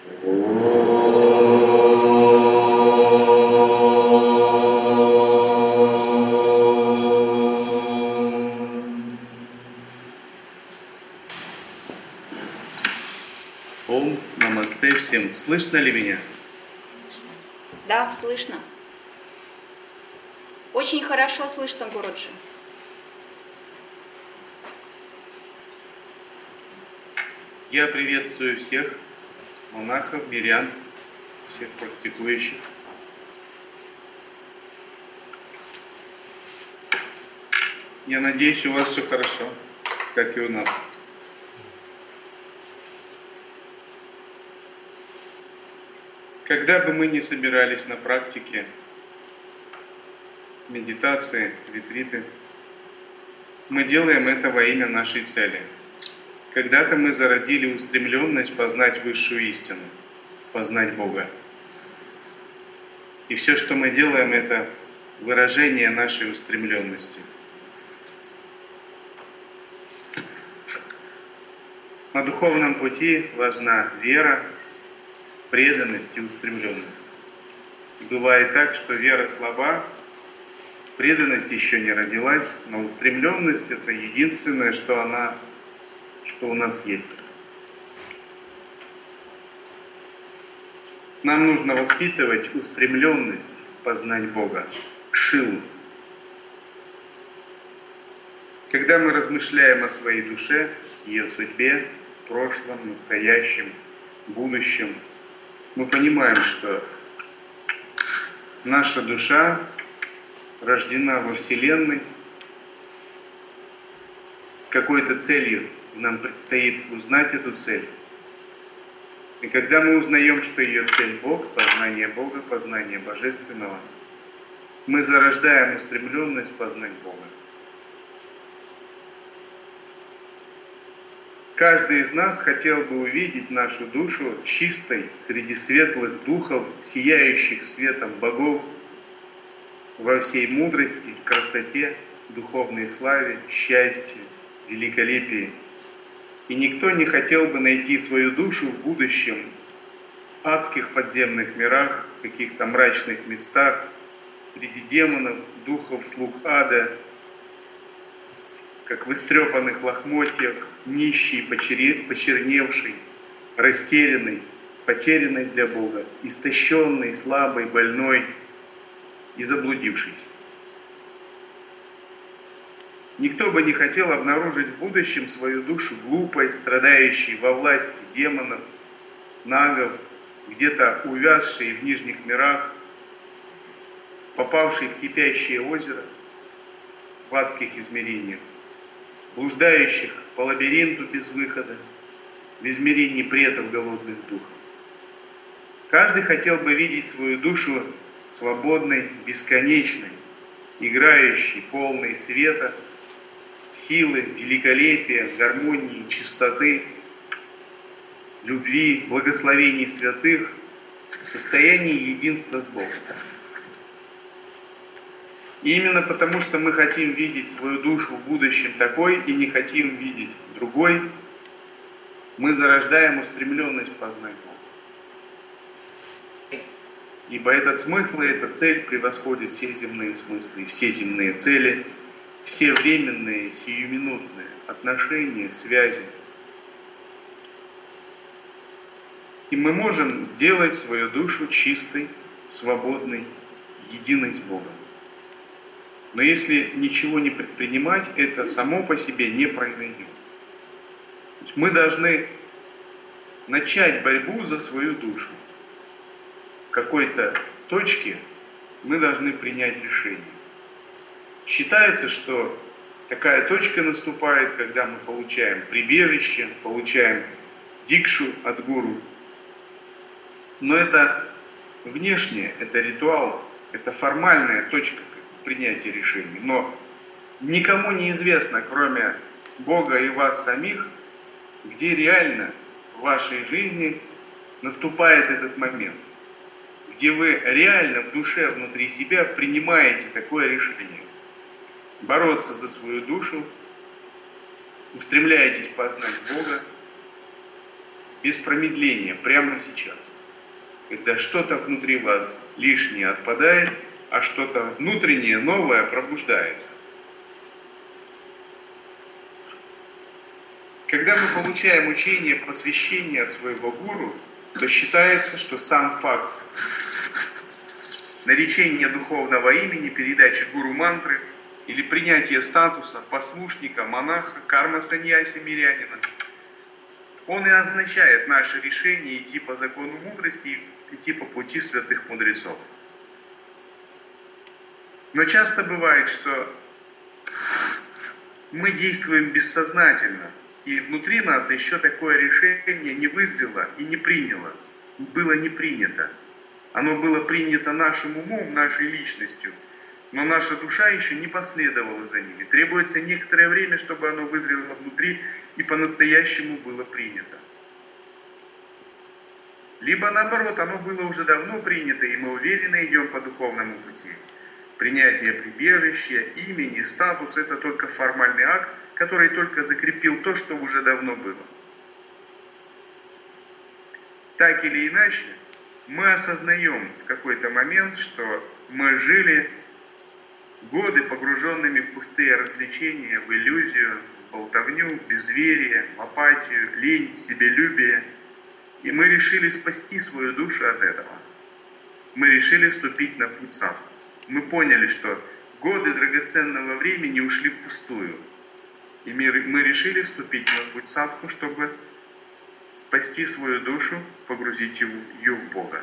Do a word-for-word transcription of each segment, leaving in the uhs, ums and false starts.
Ом, намасте всем. Слышно ли меня? Слышно. Да, слышно. Очень хорошо слышно, Гуруджи. Я приветствую всех монахов, мирян, всех практикующих. Я надеюсь, у вас все хорошо, как и у нас. Когда бы мы ни собирались на практике, медитации, ретриты, мы делаем это во имя нашей цели. Когда-то мы зародили устремленность познать высшую истину, познать Бога. И все, что мы делаем, это выражение нашей устремленности. На духовном пути важна вера, преданность и устремленность. И бывает так, что вера слаба, преданность еще не родилась, но устремленность — это единственное, что она, что у нас есть. Нам нужно воспитывать устремленность познать Бога, шилу. Когда мы размышляем о своей душе, ее судьбе, прошлом, настоящем, будущем, мы понимаем, что наша душа рождена во Вселенной с какой-то целью. Нам предстоит узнать эту цель. И когда мы узнаем, что ее цель Бог, познание Бога, познание Божественного, мы зарождаем устремленность познать Бога. Каждый из нас хотел бы увидеть нашу душу чистой среди светлых духов, сияющих светом богов, во всей мудрости, красоте, духовной славе, счастье, великолепии. И никто не хотел бы найти свою душу в будущем в адских подземных мирах, в каких-то мрачных местах, среди демонов, духов, слуг ада, как в истрепанных лохмотьях, нищий, почерневший, растерянный, потерянный для Бога, истощенный, слабый, больной и заблудившийся. Никто бы не хотел обнаружить в будущем свою душу глупой, страдающей во власти демонов, нагов, где-то увязшей в нижних мирах, попавшей в кипящее озеро в адских измерениях, блуждающих по лабиринту без выхода, в измерении предков голодных духов. Каждый хотел бы видеть свою душу свободной, бесконечной, играющей, полной света, силы, великолепия, гармонии, чистоты, любви, благословений святых, в состоянии единства с Богом. И именно потому, что мы хотим видеть свою душу в будущем такой и не хотим видеть другой, мы зарождаем устремленность познать Бога. Ибо этот смысл и эта цель превосходит все земные смыслы, все земные цели, все временные, сиюминутные отношения, связи. И мы можем сделать свою душу чистой, свободной, единой с Богом. Но если ничего не предпринимать, это само по себе не произойдет. Мы должны начать борьбу за свою душу. В какой-то точке мы должны принять решение. Считается, что такая точка наступает, когда мы получаем прибежище, получаем дикшу от гуру. Но это внешнее, это ритуал, это формальная точка принятия решений. Но никому не известно, кроме Бога и вас самих, где реально в вашей жизни наступает этот момент, где вы реально в душе, внутри себя принимаете такое решение. Бороться за свою душу, устремляетесь познать Бога, без промедления, прямо сейчас. Когда что-то внутри вас лишнее отпадает, а что-то внутреннее, новое пробуждается. Когда мы получаем учение посвящения от своего гуру, то считается, что сам факт наречения духовного имени, передачи гуру мантры или принятия статуса послушника, монаха, карма-саньяси, мирянина, он и означает наше решение идти по закону мудрости, идти по пути святых мудрецов. Но часто бывает, что мы действуем бессознательно, и внутри нас еще такое решение не вызрело и не приняло, было не принято. Оно было принято нашим умом, нашей личностью, но наша душа еще не последовала за ними. Требуется некоторое время, чтобы оно вызрело внутри и по-настоящему было принято. Либо наоборот, оно было уже давно принято, и мы уверенно идем по духовному пути. Принятие прибежища, имени, статус – это только формальный акт, который только закрепил то, что уже давно было. Так или иначе, мы осознаем в какой-то момент, что мы жили годы погруженными в пустые развлечения, в иллюзию, в болтовню, в безверие, в апатию, лень, себелюбие. И мы решили спасти свою душу от этого. Мы решили вступить на путь садху. Мы поняли, что годы драгоценного времени ушли впустую. И мы решили вступить на путь садху, чтобы спасти свою душу, погрузить ее в Бога.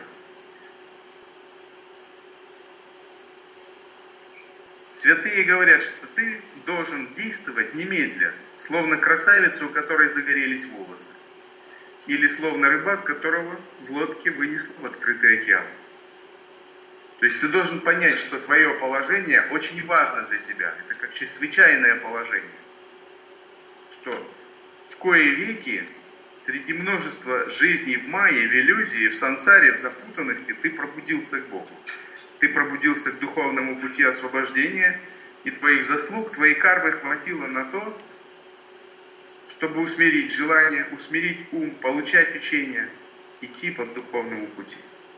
Святые говорят, что ты должен действовать немедля, словно красавица, у которой загорелись волосы. Или словно рыбак, которого в лодке вынесло в открытый океан. То есть ты должен понять, что твое положение очень важно для тебя. Это как чрезвычайное положение. Что в кои веки среди множества жизней в майе, в иллюзии, в сансаре, в запутанности ты пробудился к Богу. Ты пробудился к духовному пути освобождения, и твоих заслуг, твоей кармы хватило на то, чтобы усмирить желание, усмирить ум, получать учение, идти по духовному пути.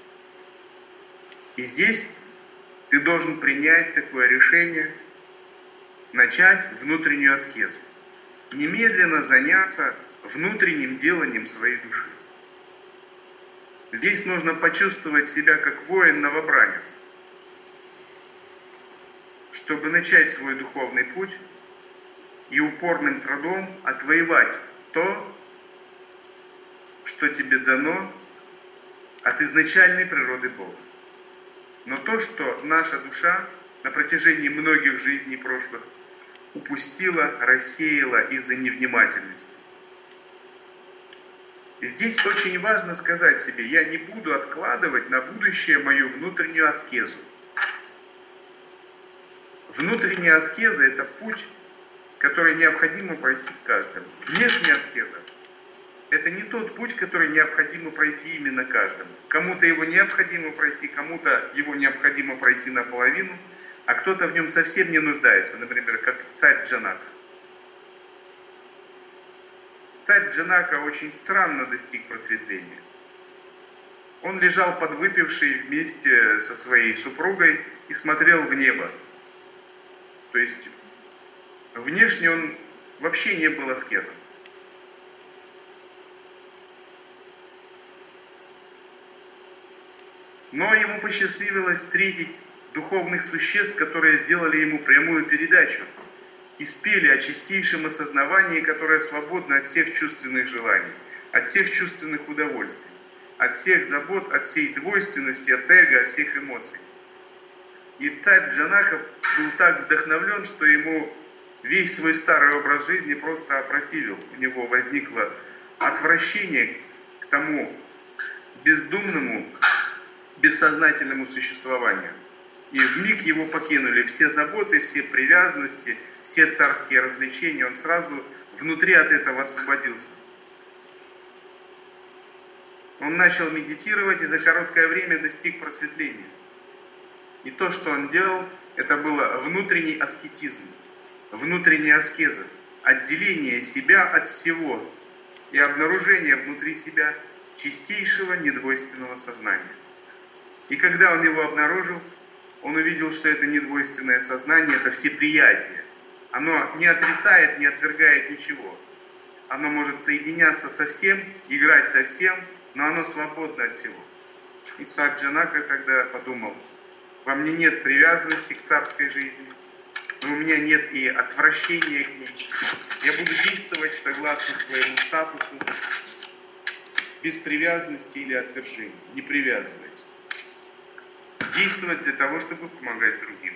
И здесь ты должен принять такое решение, начать внутреннюю аскезу. Немедленно заняться внутренним деланием своей души. Здесь нужно почувствовать себя как воин-новобранец, чтобы начать свой духовный путь и упорным трудом отвоевать то, что тебе дано от изначальной природы Бога. Но то, что наша душа на протяжении многих жизней прошлых упустила, рассеяла из-за невнимательности. И здесь очень важно сказать себе, я не буду откладывать на будущее мою внутреннюю аскезу. Внутренняя аскеза – это путь, который необходимо пройти каждому. Внешняя аскеза – это не тот путь, который необходимо пройти именно каждому. Кому-то его необходимо пройти, кому-то его необходимо пройти наполовину, а кто-то в нем совсем не нуждается, например, как царь Джанака. Царь Джанака очень странно достиг просветления. Он лежал подвыпивший вместе со своей супругой и смотрел в небо. То есть внешне он вообще не был аскетом. Но ему посчастливилось встретить духовных существ, которые сделали ему прямую передачу и спели о чистейшем осознавании, которое свободно от всех чувственных желаний, от всех чувственных удовольствий, от всех забот, от всей двойственности, от эго, от всех эмоций. И царь Джанака был так вдохновлен, что ему весь свой старый образ жизни просто опротивил. У него возникло отвращение к тому бездумному, бессознательному существованию. И вмиг его покинули все заботы, все привязанности, все царские развлечения. Он сразу внутри от этого освободился. Он начал медитировать и за короткое время достиг просветления. И то, что он делал, это было внутренний аскетизм, внутренняя аскеза, отделение себя от всего. и обнаружение внутри себя чистейшего недвойственного сознания. И когда он его обнаружил, он увидел, что это недвойственное сознание – это всеприятие. Оно не отрицает, не отвергает ничего. Оно может соединяться со всем, играть со всем, но оно свободно от всего. Ицхак Джанака тогда подумал: во мне нет привязанности к царской жизни, но у меня нет и отвращения к ней. Я буду действовать согласно своему статусу, без привязанности или отвержения, не привязываясь. Действовать для того, чтобы помогать другим.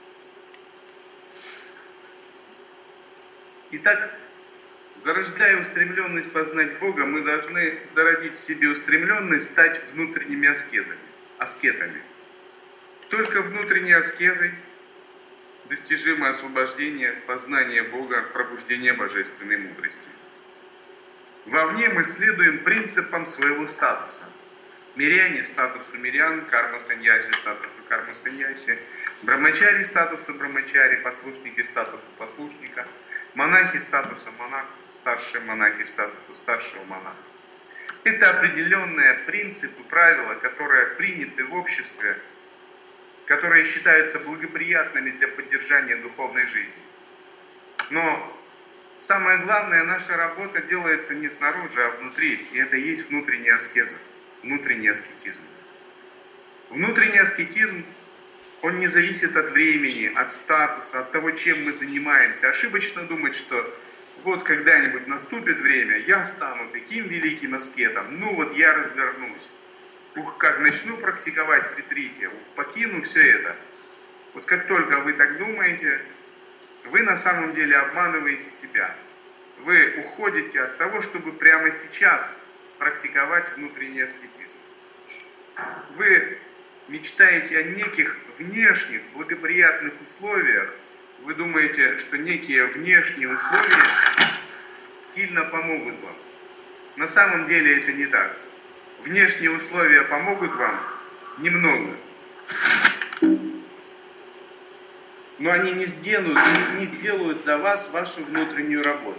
Итак, зарождая устремленность познать Бога, мы должны зародить в себе устремленность стать внутренними аскетами. аскетами. Только внутренней аскезой достижимо освобождение, познание Бога, пробуждение божественной мудрости. Вовне мы следуем принципам своего статуса. Миряне – статусу мирян, карма-саньяси – статусу карма-саньяси, брамачари – статусу брамачари, послушники – статусу послушника, монахи – статуса монах, старшие монахи – статусу старшего монаха. Это определенные принципы, правила, которые приняты в обществе, которые считаются благоприятными для поддержания духовной жизни. Но самое главное, наша работа делается не снаружи, а внутри, и это и есть внутренняя аскеза, внутренний аскетизм. Внутренний аскетизм, он не зависит от времени, от статуса, от того, чем мы занимаемся. Ошибочно думать, что вот когда-нибудь наступит время, я стану таким великим аскетом, ну вот я развернусь. Ух, как начну практиковать в ретрите, ух, покину все это. Вот как только вы так думаете, вы на самом деле обманываете себя. Вы уходите от того, чтобы прямо сейчас практиковать внутренний аскетизм. Вы мечтаете о неких внешних благоприятных условиях. Вы думаете, что некие внешние условия сильно помогут вам. На самом деле это не так. Внешние условия помогут вам немного. Но они не сделают, не, не сделают за вас вашу внутреннюю работу.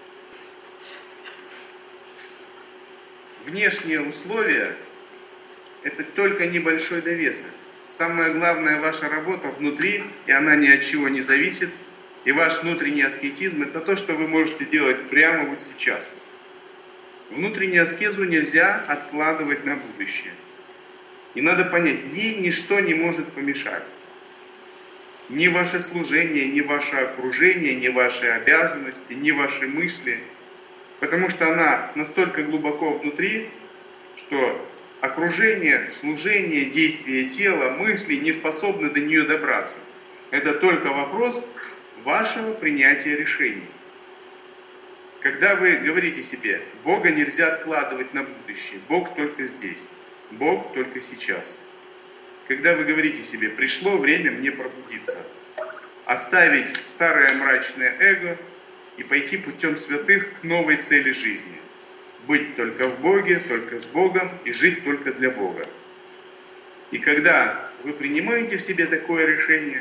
Внешние условия – это только небольшой довесок. Самая главная ваша работа внутри, и она ни от чего не зависит. И ваш внутренний аскетизм – это то, что вы можете делать прямо вот сейчас. Внутреннюю аскезу нельзя откладывать на будущее. И надо понять, ей ничто не может помешать. Ни ваше служение, ни ваше окружение, ни ваши обязанности, ни ваши мысли. Потому что она настолько глубоко внутри, что окружение, служение, действие тела, мысли не способны до нее добраться. Это только вопрос вашего принятия решений. Когда вы говорите себе: Бога нельзя откладывать на будущее, Бог только здесь, Бог только сейчас. Когда вы говорите себе: пришло время мне пробудиться, оставить старое мрачное эго и пойти путем святых к новой цели жизни. Быть только в Боге, только с Богом и жить только для Бога. И когда вы принимаете в себе такое решение,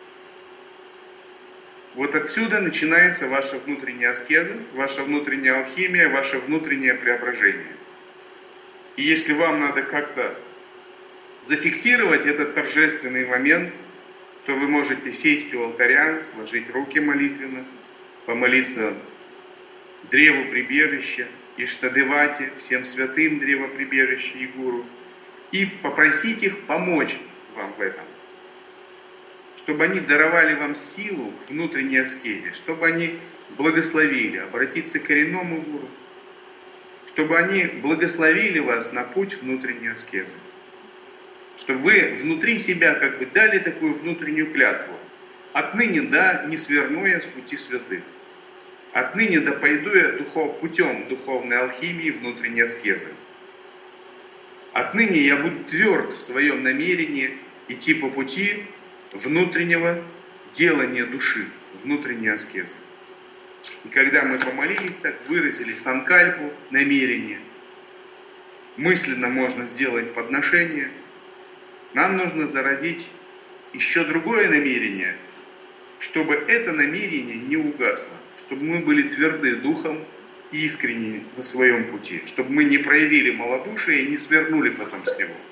вот отсюда начинается ваша внутренняя аскеза, ваша внутренняя алхимия, ваше внутреннее преображение. И если вам надо как-то зафиксировать этот торжественный момент, то вы можете сесть у алтаря, сложить руки молитвенно, помолиться древу прибежища, Иштадевате, всем святым древа прибежища и гуру, и попросить их помочь вам в этом. Чтобы они даровали вам силу к внутренней аскезе, чтобы они благословили, обратиться к коренному гуру, чтобы они благословили вас на путь внутренней аскезы. Чтобы вы внутри себя как бы дали такую внутреннюю клятву. Отныне да, не сверну я с пути святых. Отныне да пойду я духов, путем духовной алхимии внутренней аскезы. Отныне я буду тверд в своем намерении идти по пути внутреннего делания души, внутренней аскезы. И когда мы помолились так, выразили санкальпу, намерение, мысленно можно сделать подношение, нам нужно зародить еще другое намерение, чтобы это намерение не угасло, чтобы мы были тверды духом искренни на своем пути, чтобы мы не проявили малодушие и не свернули потом с него.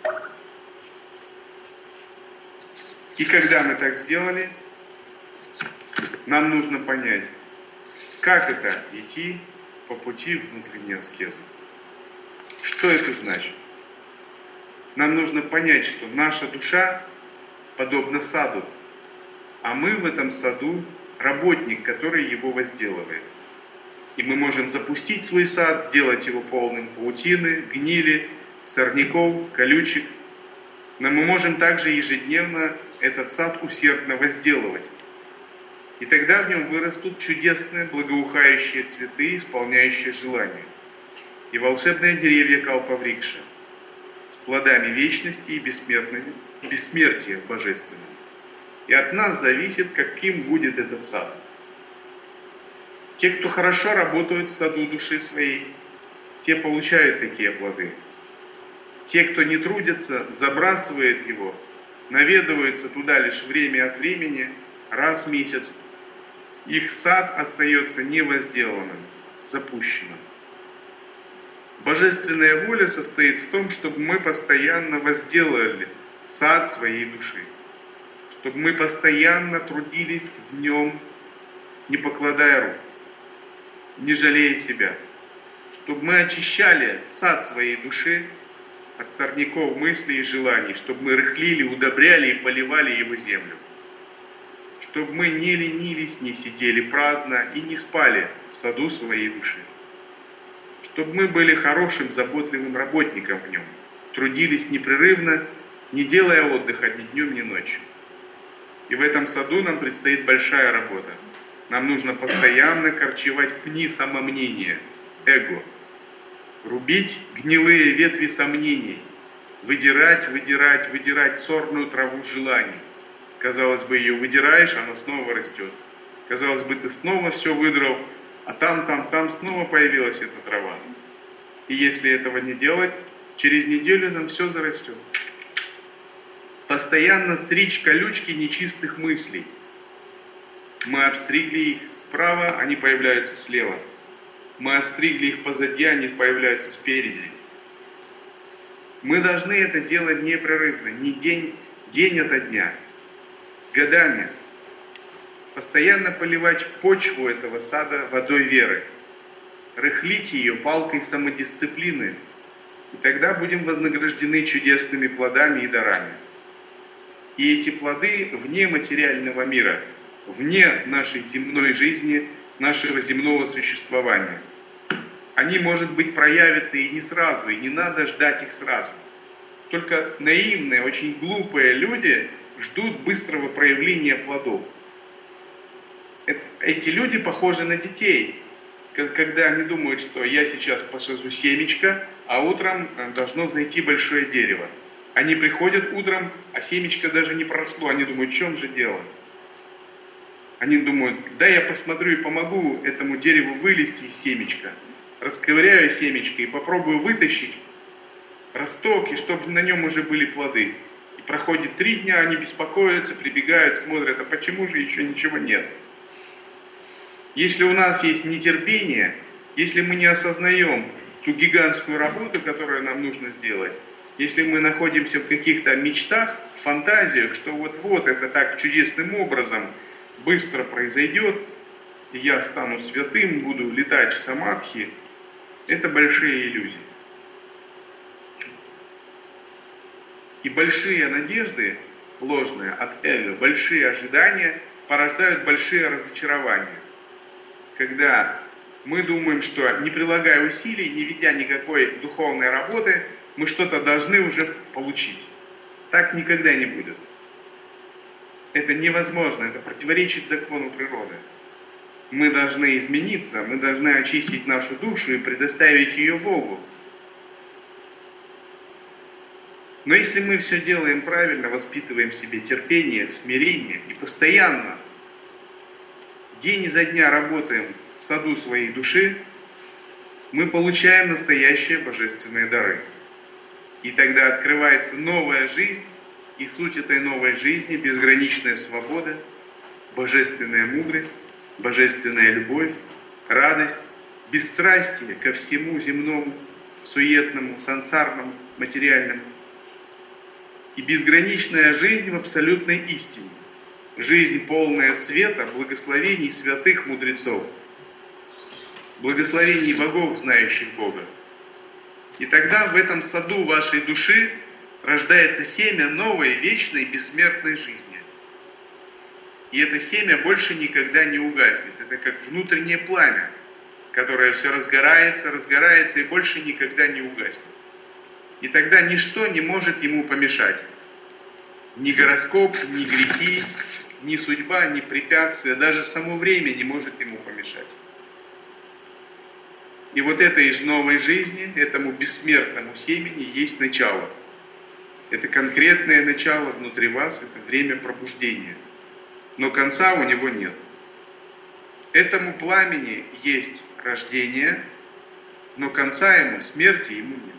И когда мы так сделали, нам нужно понять, как это идти по пути внутренней аскезы. Что это значит? Нам нужно понять, что наша душа подобна саду, а мы в этом саду работник, который его возделывает. И мы можем запустить свой сад, сделать его полным паутины, гнили, сорняков, колючек. Но мы можем также ежедневно этот сад усердно возделывать. И тогда в нем вырастут чудесные благоухающие цветы, исполняющие желания. И волшебные деревья Калпаврикша с плодами вечности и бессмертными, бессмертия в божественном. И от нас зависит, каким будет этот сад. Те, кто хорошо работают в саду души своей, те получают такие плоды. Те, кто не трудятся, забрасывают его, наведываются туда лишь время от времени, раз в месяц. Их сад остается невозделанным, запущенным. Божественная воля состоит в том, чтобы мы постоянно возделали сад своей души, чтобы мы постоянно трудились в нем, не покладая рук, не жалея себя, чтобы мы очищали сад своей души от сорняков мыслей и желаний, чтобы мы рыхлили, удобряли и поливали его землю, чтобы мы не ленились, не сидели праздно и не спали в саду своей души, чтобы мы были хорошим, заботливым работником в нем, трудились непрерывно, не делая отдыха ни днем, ни ночью. И в этом саду нам предстоит большая работа. Нам нужно постоянно корчевать пни самомнения, эго, рубить гнилые ветви сомнений, выдирать, выдирать, выдирать сорную траву желаний. Казалось бы, ее выдираешь, она снова растет. Казалось бы, ты снова все выдрал, а там, там, там снова появилась эта трава. И если этого не делать, через неделю нам все зарастет. Постоянно стричь колючки нечистых мыслей. Мы обстригли их справа, они появляются слева. Мы остригли их позади, они появляются спереди. Мы должны это делать непрерывно, не день, день ото дня, годами. Постоянно поливать почву этого сада водой веры. Рыхлить ее палкой самодисциплины. И тогда будем вознаграждены чудесными плодами и дарами. И эти плоды вне материального мира, вне нашей земной жизни, нашего земного существования. Они, может быть, проявятся и не сразу, и не надо ждать их сразу. Только наивные, очень глупые люди ждут быстрого проявления плодов. Эти люди похожи на детей, когда они думают, что я сейчас посажу семечко, а утром должно взойти большое дерево. Они приходят утром, а семечко даже не проросло. Они думают, в чем же дело? Они думают, да я посмотрю и помогу этому дереву вылезти из семечка. Расковыряю семечко и попробую вытащить росток, и чтобы на нем уже были плоды. И проходит три дня, они беспокоятся, прибегают, смотрят, а почему же еще ничего нет? Если у нас есть нетерпение, если мы не осознаем ту гигантскую работу, которую нам нужно сделать, если мы находимся в каких-то мечтах, фантазиях, что вот-вот это так чудесным образом быстро произойдет, и я стану святым, буду летать в самадхи, это большие иллюзии. И большие надежды, ложные от эго, большие ожидания порождают большие разочарования. Когда мы думаем, что не прилагая усилий, не ведя никакой духовной работы, мы что-то должны уже получить. Так никогда не будет. Это невозможно, это противоречит закону природы. Мы должны измениться, мы должны очистить нашу душу и предоставить ее Богу. Но если мы все делаем правильно, воспитываем в себе терпение, смирение и постоянно, день изо дня работаем в саду своей души, мы получаем настоящие божественные дары. И тогда открывается новая жизнь, и суть этой новой жизни – безграничная свобода, божественная мудрость, божественная любовь, радость, бесстрастие ко всему земному, суетному, сансарному, материальному. И безграничная жизнь в абсолютной истине. Жизнь, полная света, благословений святых мудрецов, благословений богов, знающих Бога. И тогда в этом саду вашей души рождается семя новой, вечной, бессмертной жизни. И это семя больше никогда не угаснет. Это как внутреннее пламя, которое все разгорается, разгорается и больше никогда не угаснет. И тогда ничто не может ему помешать. Ни гороскоп, ни грехи, ни судьба, ни препятствия, даже само время не может ему помешать. И вот этой же новой жизни, этому бессмертному семени есть начало. Это конкретное начало внутри вас, это время пробуждения. Но конца у него нет. Этому пламени есть рождение, но конца ему, смерти ему нет.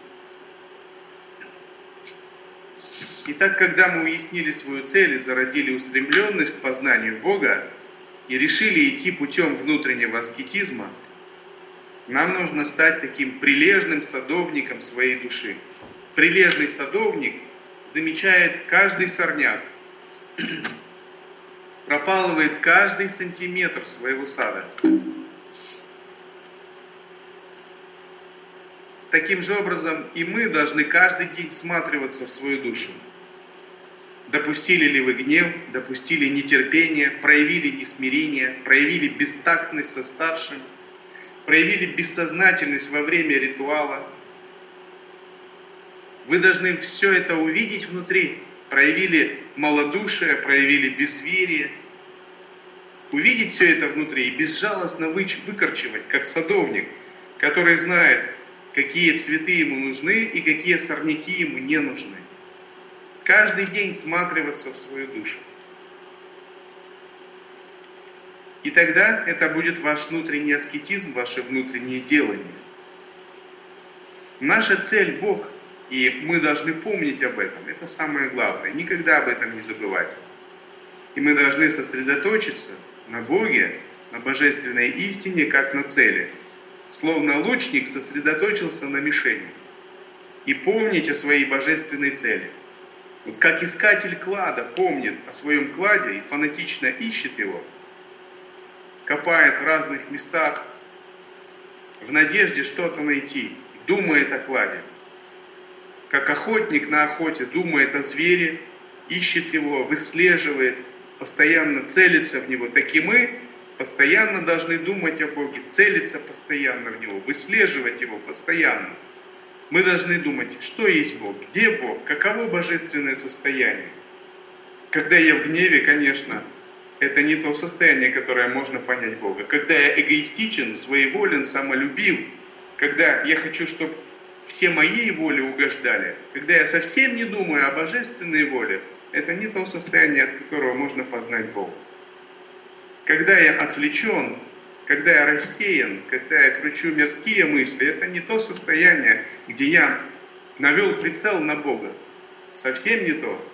Итак, когда мы уяснили свою цель и зародили устремленность к познанию Бога и решили идти путем внутреннего аскетизма, нам нужно стать таким прилежным садовником своей души. Прилежный садовник замечает каждый сорняк, пропалывает каждый сантиметр своего сада. Таким же образом и мы должны каждый день всматриваться в свою душу. Допустили ли вы гнев, допустили нетерпение, проявили несмирение, проявили бестактность со старшим, проявили бессознательность во время ритуала. Вы должны все это увидеть внутри. Проявили малодушие, проявили безверие. Увидеть все это внутри и безжалостно выкорчевать, как садовник, который знает, какие цветы ему нужны и какие сорняки ему не нужны. Каждый день всматриваться в свою душу. И тогда это будет ваш внутренний аскетизм, ваше внутреннее делание. Наша цель – Бог, и мы должны помнить об этом. Это самое главное. Никогда об этом не забывать. И мы должны сосредоточиться на Боге, на божественной истине, как на цели. Словно лучник сосредоточился на мишени. И помнить о своей божественной цели. Вот как искатель клада помнит о своем кладе и фанатично ищет его, копает в разных местах в надежде что-то найти, думает о кладе. Как охотник на охоте думает о звере, ищет его, выслеживает, постоянно целится в него. Так и мы постоянно должны думать о Боге, целиться постоянно в него, выслеживать его постоянно. Мы должны думать, что есть Бог, где Бог, каково божественное состояние. Когда я в гневе, конечно, это не то состояние, которое можно понять Бога. Когда я эгоистичен, своеволен, самолюбив, когда я хочу, чтобы все моей воле угождали, когда я совсем не думаю о божественной воле, это не то состояние, от которого можно познать Бога. Когда я отвлечен, когда я рассеян, когда я кручу мирские мысли, это не то состояние, где я навел прицел на Бога. Совсем не то.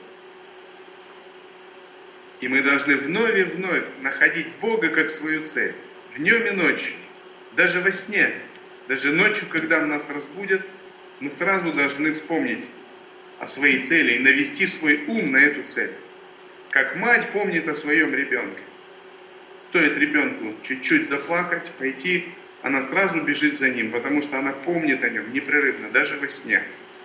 И мы должны вновь и вновь находить Бога как свою цель. Днем и ночью. Даже во сне. Даже ночью, когда нас разбудят, мы сразу должны вспомнить о своей цели и навести свой ум на эту цель. Как мать помнит о своем ребенке. Стоит ребенку чуть-чуть заплакать, пойти, она сразу бежит за ним, потому что она помнит о нем непрерывно, даже во сне.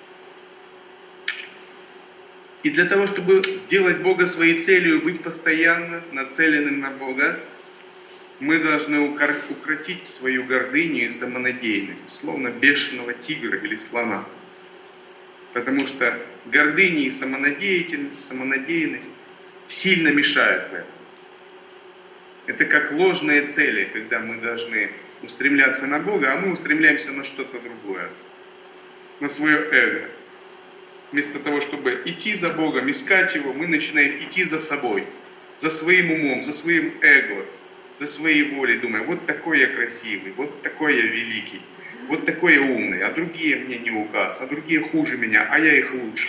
И для того, чтобы сделать Бога своей целью, быть постоянно нацеленным на Бога, мы должны укротить свою гордыню и самонадеянность, словно бешеного тигра или слона. Потому что гордыня и самонадеятельность, самонадеянность сильно мешают в этом. Это как ложные цели, когда мы должны устремляться на Бога, а мы устремляемся на что-то другое, на свое эго. Вместо того, чтобы идти за Богом, искать Его, мы начинаем идти за собой, за своим умом, за своим эго, за своей волей, думая, вот такой я красивый, вот такой я великий, вот такой я умный, а другие мне не указ, а другие хуже меня, а я их лучше.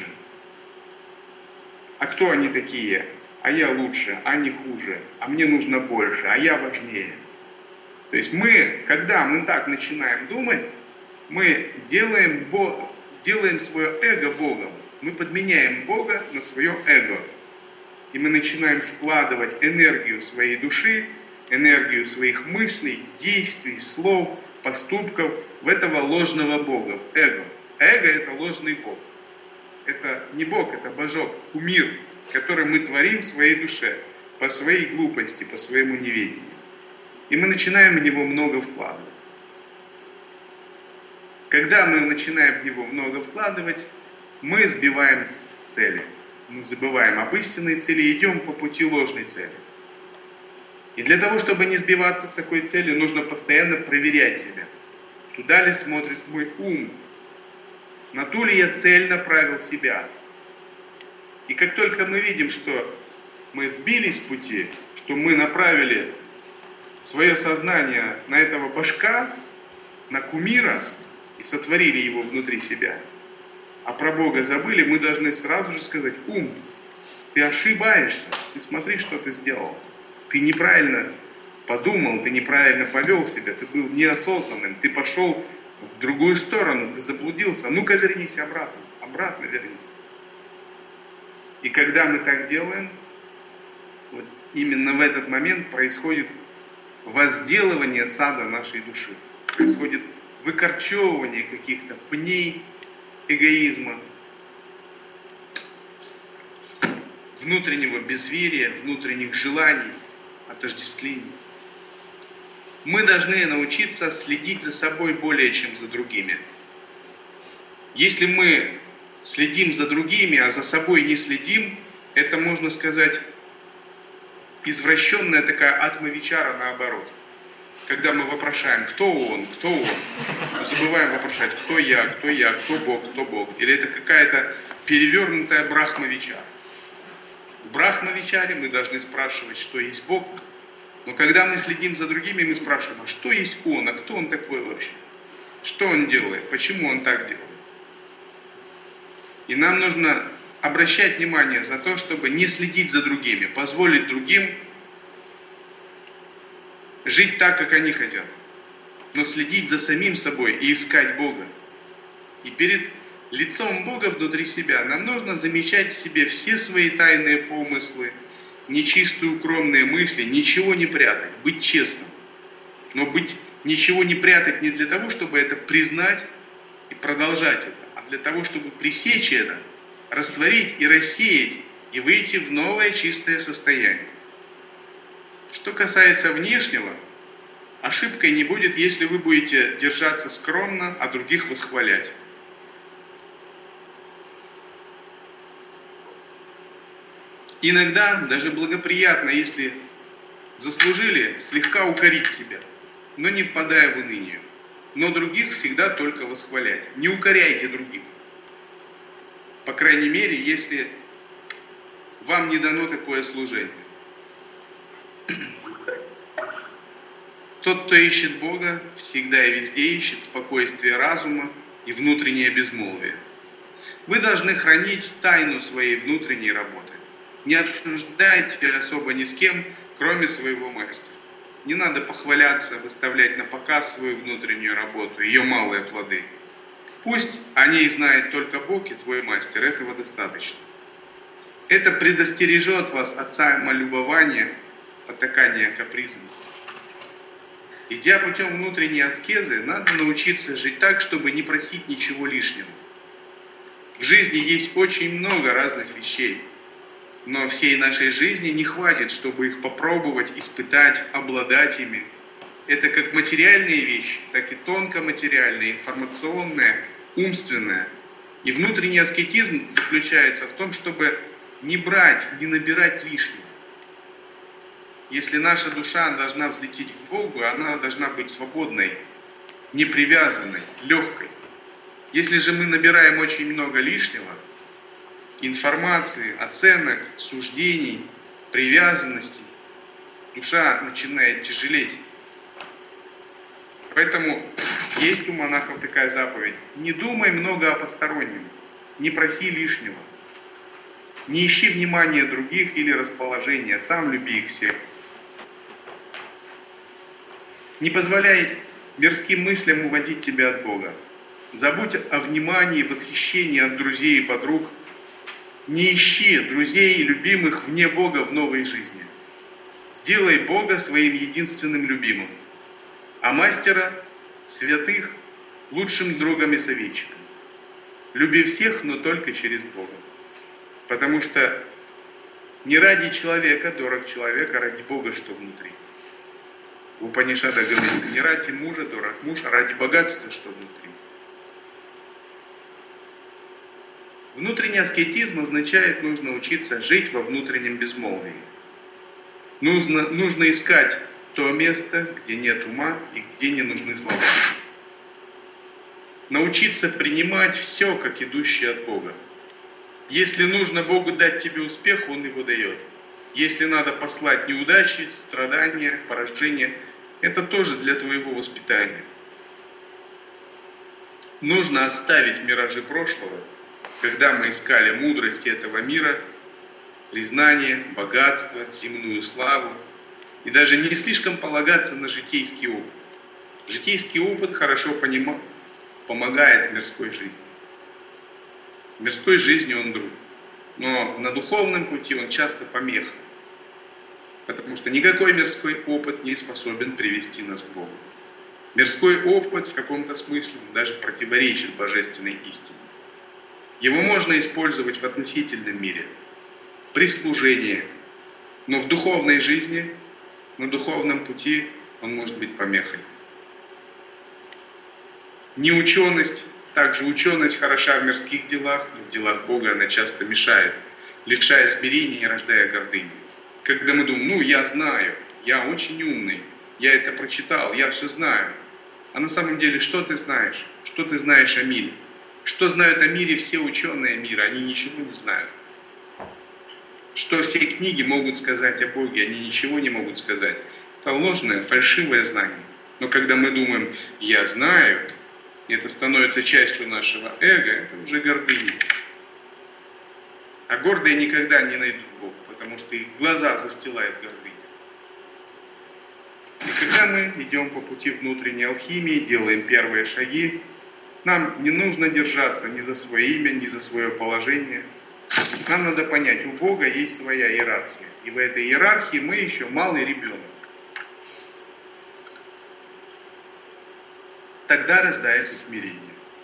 А кто они такие? А я лучше, а они хуже, а мне нужно больше, а я важнее. То есть мы, когда мы так начинаем думать, мы делаем, Бог, делаем свое эго Богом. Мы подменяем Бога на свое эго. И мы начинаем вкладывать энергию своей души, энергию своих мыслей, действий, слов, поступков в этого ложного Бога, в эго. Эго – это ложный Бог. Это не Бог, это Божок, кумир, который мы творим в своей душе, по своей глупости, по своему неведению. И мы начинаем в него много вкладывать. Когда мы начинаем в него много вкладывать, мы сбиваем с цели. Мы забываем об истинной цели и идем по пути ложной цели. И для того, чтобы не сбиваться с такой целью, нужно постоянно проверять себя. Туда ли смотрит мой ум? На ту ли я цель направил себя? И как только мы видим, что мы сбились с пути, что мы направили свое сознание на этого башка, на кумира, и сотворили его внутри себя, а про Бога забыли, мы должны сразу же сказать: ум, ты ошибаешься, ты смотри, что ты сделал. Ты неправильно подумал, ты неправильно повел себя, ты был неосознанным, ты пошел в другую сторону, ты заблудился. Ну-ка вернись обратно, обратно вернись. И когда мы так делаем, вот именно в этот момент происходит возделывание сада нашей души. Происходит выкорчевывание каких-то пней эгоизма, внутреннего безверия, внутренних желаний, отождествлений. Мы должны научиться следить за собой более, чем за другими. Если мы следим за другими, а за собой не следим, это, можно сказать, извращенная такая атма-вичара наоборот. Когда мы вопрошаем, кто он, кто он, мы забываем вопрошать, кто я, кто я, кто Бог, кто Бог. Или это какая-то перевернутая брахма-вичара. В брахма-вичаре мы должны спрашивать, что есть Бог. Но когда мы следим за другими, мы спрашиваем, а что есть Он, а кто Он такой вообще? Что Он делает, почему Он так делает? И нам нужно обращать внимание за то, чтобы не следить за другими, позволить другим жить так, как они хотят, но следить за самим собой и искать Бога. И перед лицом Бога внутри себя нам нужно замечать в себе все свои тайные помыслы, нечистые укромные мысли, ничего не прятать, быть честным. Но быть, ничего не прятать не для того, чтобы это признать и продолжать это, а для того, чтобы пресечь это, растворить и рассеять, и выйти в новое чистое состояние. Что касается внешнего, ошибкой не будет, если вы будете держаться скромно, а других восхвалять. Иногда даже благоприятно, если заслужили, слегка укорить себя, но не впадая в уныние. Но других всегда только восхвалять. Не укоряйте других. По крайней мере, если вам не дано такое служение. Тот, кто ищет Бога, всегда и везде ищет спокойствие разума и внутреннее безмолвие. Вы должны хранить тайну своей внутренней работы. Не обсуждайте особо ни с кем, кроме своего мастера. Не надо похваляться, выставлять на показ свою внутреннюю работу, ее малые плоды. Пусть о ней знает только Бог и твой мастер, этого достаточно. Это предостережет вас от самолюбования, потакания капризом. Идя путем внутренней аскезы, надо научиться жить так, чтобы не просить ничего лишнего. В жизни есть очень много разных вещей, но всей нашей жизни не хватит, чтобы их попробовать, испытать, обладать ими. Это как материальные вещи, так и тонкоматериальные, информационные, умственные. И внутренний аскетизм заключается в том, чтобы не брать, не набирать лишнего. Если наша душа должна взлететь к Богу, она должна быть свободной, не привязанной, легкой. Если же мы набираем очень много лишнего, информации, оценок, суждений, привязанностей, душа начинает тяжелеть. Поэтому есть у монахов такая заповедь: не думай много о постороннем, не проси лишнего, не ищи внимания других или расположения, сам люби их всех. Не позволяй мирским мыслям уводить тебя от Бога. Забудь о внимании, восхищении от друзей и подруг. Не ищи друзей и любимых вне Бога в новой жизни. Сделай Бога своим единственным любимым, а мастера, святых, лучшим другом и советчиком. Люби всех, но только через Бога. Потому что не ради человека дорог человек, а ради Бога, что внутри. В Упанишадах говорится, не ради мужа дорог муж, а ради богатства, что внутри. Внутренний аскетизм означает, нужно учиться жить во внутреннем безмолвии. Нужно, нужно искать то место, где нет ума и где не нужны слова. Научиться принимать все, как идущее от Бога. Если нужно Богу дать тебе успех, Он его дает. Если надо послать неудачи, страдания, поражения, это тоже для твоего воспитания. Нужно оставить миражи прошлого, когда мы искали мудрость этого мира, признание, богатство, земную славу, и даже не слишком полагаться на житейский опыт. Житейский опыт хорошо понима, помогает в мирской жизни. В мирской жизни он друг, но на духовном пути он часто помеха, потому что никакой мирской опыт не способен привести нас к Богу. Мирской опыт в каком-то смысле даже противоречит божественной истине. Его можно использовать в относительном мире, при служении, но в духовной жизни, на духовном пути он может быть помехой. Неученость, также ученость хороша в мирских делах, но в делах Бога она часто мешает, лишая смирения и рождая гордыню. Когда мы думаем, ну я знаю, я очень умный, я это прочитал, я все знаю. А на самом деле, что ты знаешь? Что ты знаешь о мире? Что знают о мире все ученые мира? Они ничего не знают. Что все книги могут сказать о Боге? Они ничего не могут сказать. Это ложное, фальшивое знание. Но когда мы думаем, я знаю, и это становится частью нашего эго, это уже гордыня. А гордые никогда не найдут Бога, потому что их глаза застилает гордыня. И когда мы идем по пути внутренней алхимии, делаем первые шаги, нам не нужно держаться ни за свое имя, ни за свое положение. Нам надо понять, у Бога есть своя иерархия. И в этой иерархии мы еще малый ребенок. Тогда рождается смирение.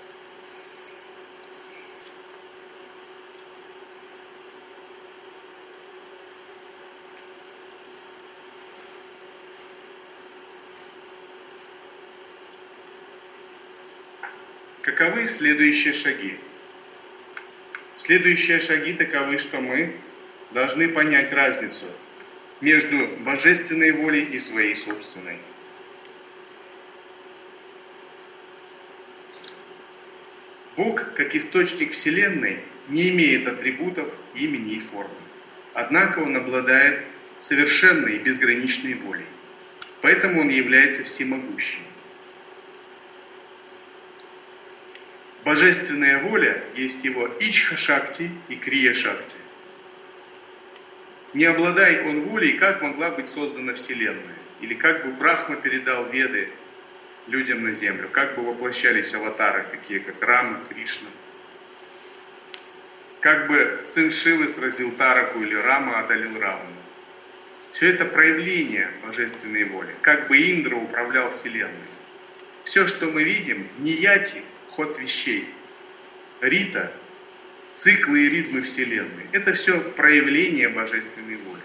Каковы следующие шаги? Следующие шаги таковы, что мы должны понять разницу между божественной волей и своей собственной. Бог, как источник Вселенной, не имеет атрибутов, имени и формы. Однако Он обладает совершенной и безграничной волей. Поэтому Он является всемогущим. Божественная воля есть Его Ичха-шакти и Крия-шакти. Не обладая Он волей, как могла быть создана Вселенная? Или как бы Брахма передал Веды людям на землю? Как бы воплощались аватары, такие как Рама, Кришна? Как бы сын Шивы сразил Тараку или Рама одолел Равану? Все это проявление божественной воли. Как бы Индра управлял Вселенной. Все, что мы видим, нияти, ход вещей, рита, циклы и ритмы Вселенной. Это все проявление божественной воли.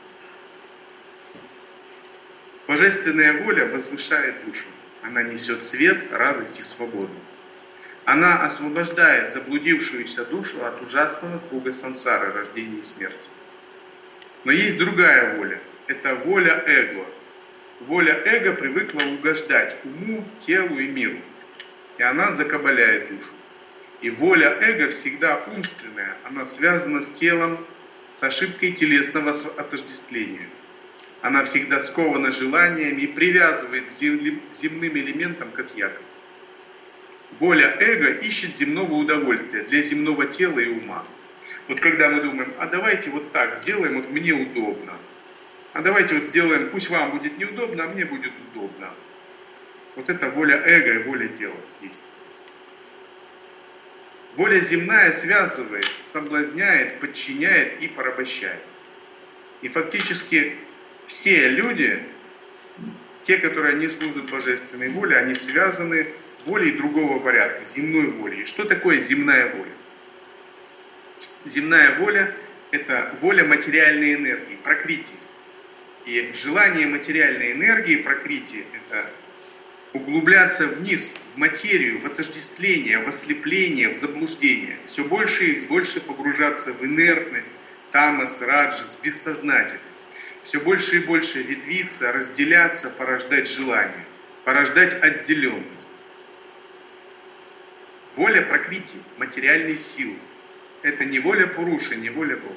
Божественная воля возвышает душу. Она несет свет, радость и свободу. Она освобождает заблудившуюся душу от ужасного круга сансары, рождения и смерти. Но есть другая воля. Это воля эго. Воля эго привыкла угождать уму, телу и миру. И она закабаляет душу. И воля эго всегда умственная. Она связана с телом, с ошибкой телесного отождествления. Она всегда скована желаниями и привязывает к земным элементам, как якорь. Воля эго ищет земного удовольствия для земного тела и ума. Вот когда мы думаем, а давайте вот так сделаем, вот мне удобно. А давайте вот сделаем, пусть вам будет неудобно, а мне будет удобно. Вот это воля эго и воля тела есть. Воля земная связывает, соблазняет, подчиняет и порабощает. И фактически все люди, те, которые не служат божественной воле, они связаны волей другого порядка, земной волей. И что такое земная воля? Земная воля – это воля материальной энергии, пракрити. И желание материальной энергии, пракрити – это углубляться вниз, в материю, в отождествление, в ослепление, в заблуждение. Все больше и больше погружаться в инертность, тамас, раджас, бессознательность. Все больше и больше ветвиться, разделяться, порождать желание, порождать отделенность. Воля пракрити, материальной силы. Это не воля Пуруша, не воля Бога.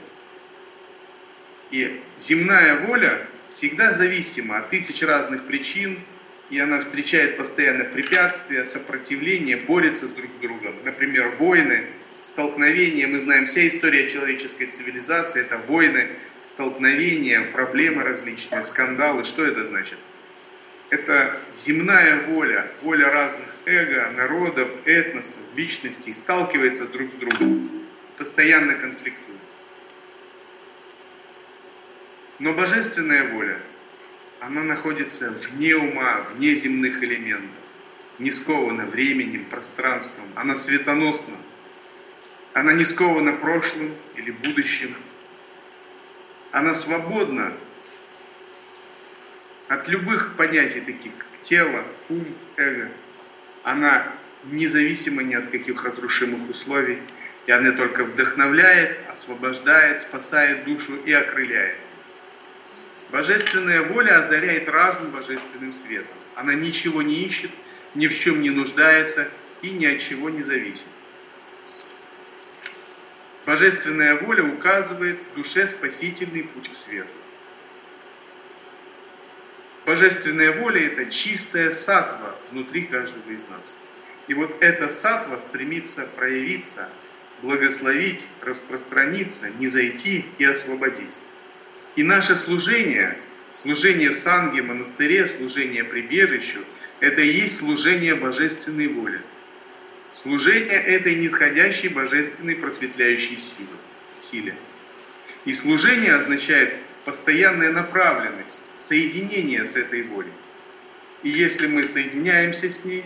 И земная воля всегда зависима от тысяч разных причин, и она встречает постоянно препятствия, сопротивление, борется с друг с другом. Например, войны, столкновения. Мы знаем, вся история человеческой цивилизации – это войны, столкновения, проблемы различные, скандалы. Что это значит? Это земная воля, воля разных эго, народов, этносов, личностей сталкивается друг с другом, постоянно конфликтует. Но божественная воля, она находится вне ума, вне земных элементов, не скована временем, пространством, она светоносна, она не скована прошлым или будущим, она свободна от любых понятий таких, как тело, ум, эго. Она независима ни от каких разрушимых условий, и она только вдохновляет, освобождает, спасает душу и окрыляет. Божественная воля озаряет разум божественным светом. Она ничего не ищет, ни в чем не нуждается и ни от чего не зависит. Божественная воля указывает душе спасительный путь к свету. Божественная воля – это чистая саттва внутри каждого из нас. И вот эта саттва стремится проявиться, благословить, распространиться, низойти и освободить. И наше служение, служение в санге, монастыре, служение прибежищу – это и есть служение божественной воле. Служение этой нисходящей божественной просветляющей силы, силе. И служение означает постоянная направленность, соединение с этой волей. И если мы соединяемся с ней,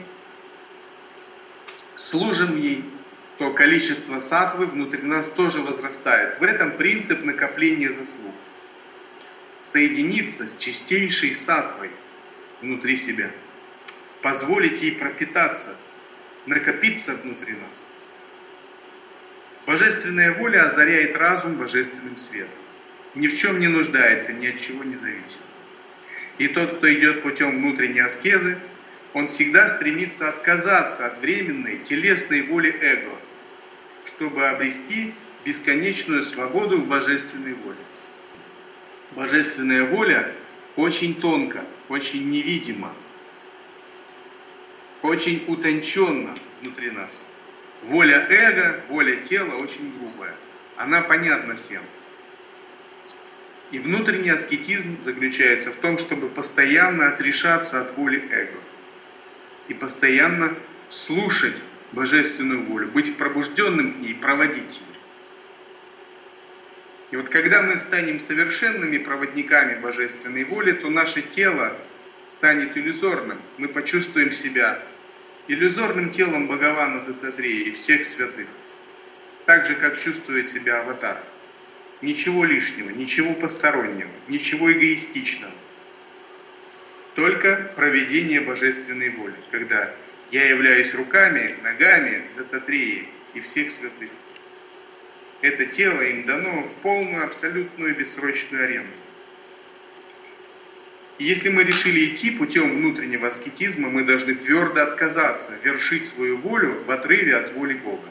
служим в ней, то количество саттвы внутри нас тоже возрастает. В этом принцип накопления заслуг. Соединиться с чистейшей саттвой внутри себя. Позволить ей пропитаться, накопиться внутри нас. Божественная воля озаряет разум божественным светом. Ни в чем не нуждается, ни от чего не зависит. И тот, кто идет путем внутренней аскезы, он всегда стремится отказаться от временной, телесной воли эго, чтобы обрести бесконечную свободу в божественной воле. Божественная воля очень тонка, очень невидима, очень утонченна внутри нас. Воля эго, воля тела очень грубая. Она понятна всем. И внутренний аскетизм заключается в том, чтобы постоянно отрешаться от воли эго. И постоянно слушать божественную волю, быть пробужденным к ней, проводить ее. И вот когда мы станем совершенными проводниками божественной воли, то наше тело станет иллюзорным. Мы почувствуем себя иллюзорным телом Бхагавана Даттатрея и всех святых. Так же, как чувствует себя аватар. Ничего лишнего, ничего постороннего, ничего эгоистичного. Только проведение божественной воли, когда я являюсь руками, ногами Даттатреи и всех святых. Это тело им дано в полную, абсолютную и бессрочную аренду. И если мы решили идти путем внутреннего аскетизма, мы должны твердо отказаться, вершить свою волю в отрыве от воли Бога.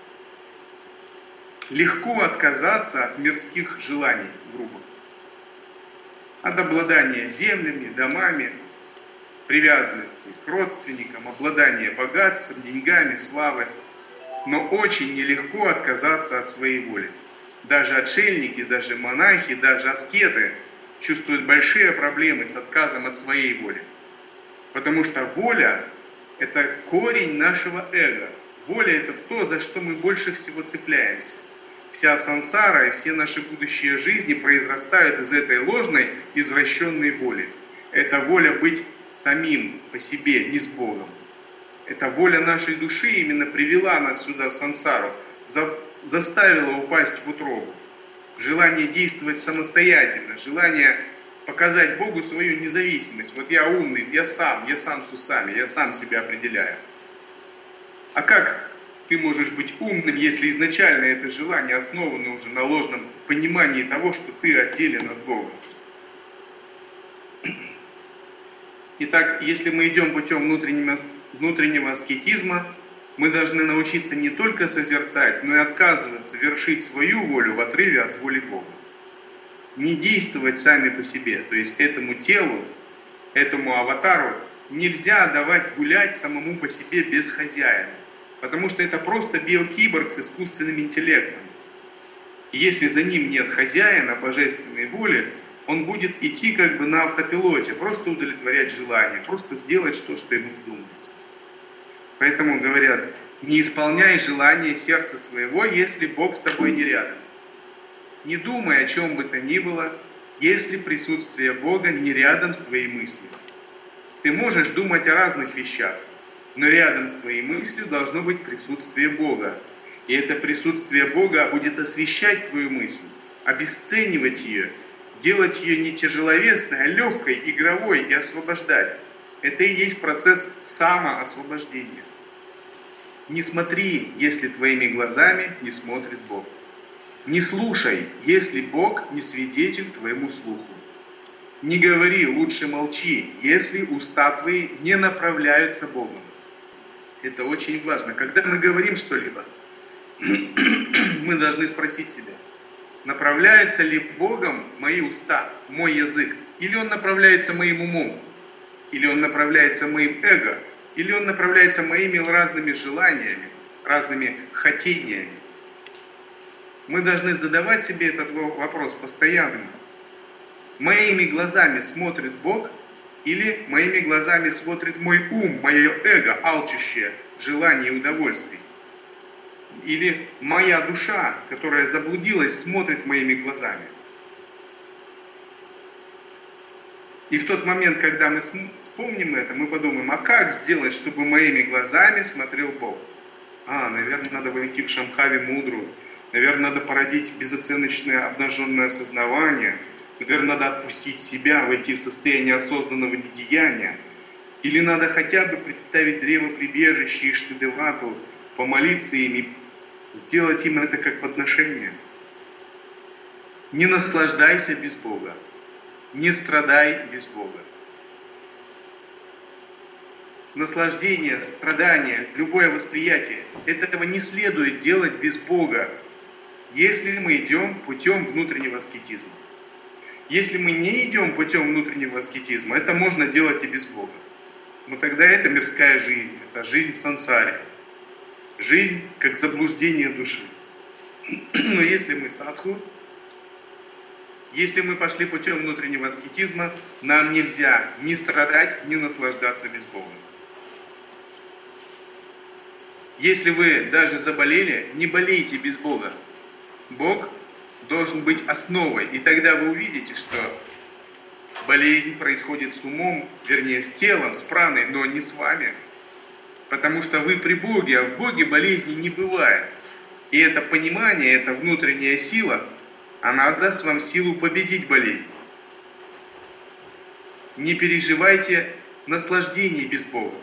Легко отказаться от мирских желаний грубых, от обладания землями, домами, привязанности к родственникам, обладания богатством, деньгами, славой. Но очень нелегко отказаться от своей воли. Даже отшельники, даже монахи, даже аскеты чувствуют большие проблемы с отказом от своей воли. Потому что воля – это корень нашего эго. Воля – это то, за что мы больше всего цепляемся. Вся сансара и все наши будущие жизни произрастают из этой ложной, извращенной воли. Это воля быть самим по себе, не с Богом. Эта воля нашей души именно привела нас сюда, в сансару, за, заставила упасть в утробу. Желание действовать самостоятельно, желание показать Богу свою независимость. Вот я умный, я сам, я сам с усами, я сам себя определяю. А как ты можешь быть умным, если изначально это желание основано уже на ложном понимании того, что ты отделен от Бога? Итак, если мы идем путем внутреннего, внутреннего аскетизма, мы должны научиться не только созерцать, но и отказываться вершить свою волю в отрыве от воли Бога. Не действовать сами по себе, то есть этому телу, этому аватару нельзя давать гулять самому по себе без хозяина, потому что это просто биокиборг с искусственным интеллектом. И если за ним нет хозяина, божественной воли, он будет идти как бы на автопилоте, просто удовлетворять желания, просто сделать то, что ему вздумается. Поэтому говорят, не исполняй желания сердца своего, если Бог с тобой не рядом. Не думай о чем бы то ни было, если присутствие Бога не рядом с твоей мыслью. Ты можешь думать о разных вещах, но рядом с твоей мыслью должно быть присутствие Бога. И это присутствие Бога будет освещать твою мысль, обесценивать ее, делать ее не тяжеловесной, а легкой, игровой и освобождать. Это и есть процесс самоосвобождения. Не смотри, если твоими глазами не смотрит Бог. Не слушай, если Бог не свидетель твоему слуху. Не говори, лучше молчи, если уста твои не направляются Богом. Это очень важно. Когда мы говорим что-либо, мы должны спросить себя, направляются ли Богом мои уста, мой язык, или он направляется моим умом, или он направляется моим эго, или он направляется моими разными желаниями, разными хотениями. Мы должны задавать себе этот вопрос постоянно. Моими глазами смотрит Бог, или моими глазами смотрит мой ум, мое эго, алчущее желание и удовольствие? Или моя душа, которая заблудилась, смотрит моими глазами? И в тот момент, когда мы вспомним это, мы подумаем, а как сделать, чтобы моими глазами смотрел Бог? А, наверное, надо войти в Шамбхави мудру, наверное, надо породить безоценочное обнаженное сознавание, наверное, надо отпустить себя, войти в состояние осознанного недеяния, или надо хотя бы представить древо прибежище и Иштадевату, помолиться им и сделать им это как подношение. Не наслаждайся без Бога. Не страдай без Бога. Наслаждение, страдание, любое восприятие, этого не следует делать без Бога, если мы идем путем внутреннего аскетизма. Если мы не идем путем внутреннего аскетизма, это можно делать и без Бога. Но тогда это мирская жизнь, это жизнь в сансаре. Жизнь как заблуждение души. Но если мы садху, если мы пошли путем внутреннего аскетизма, нам нельзя ни страдать, ни наслаждаться без Бога. Если вы даже заболели, не болейте без Бога. Бог должен быть основой, и тогда вы увидите, что болезнь происходит с умом, вернее с телом, с праной, но не с вами. Потому что вы при Боге, а в Боге болезни не бывает. И это понимание, эта внутренняя сила, она даст вам силу победить болезнь. Не переживайте наслаждение без Бога.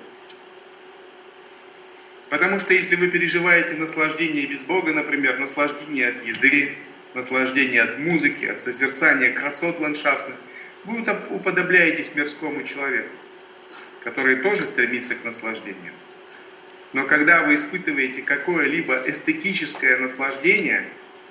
Потому что если вы переживаете наслаждение без Бога, например, наслаждение от еды, наслаждение от музыки, от созерцания красот ландшафтных, вы уподобляетесь мирскому человеку, который тоже стремится к наслаждению. Но когда вы испытываете какое-либо эстетическое наслаждение,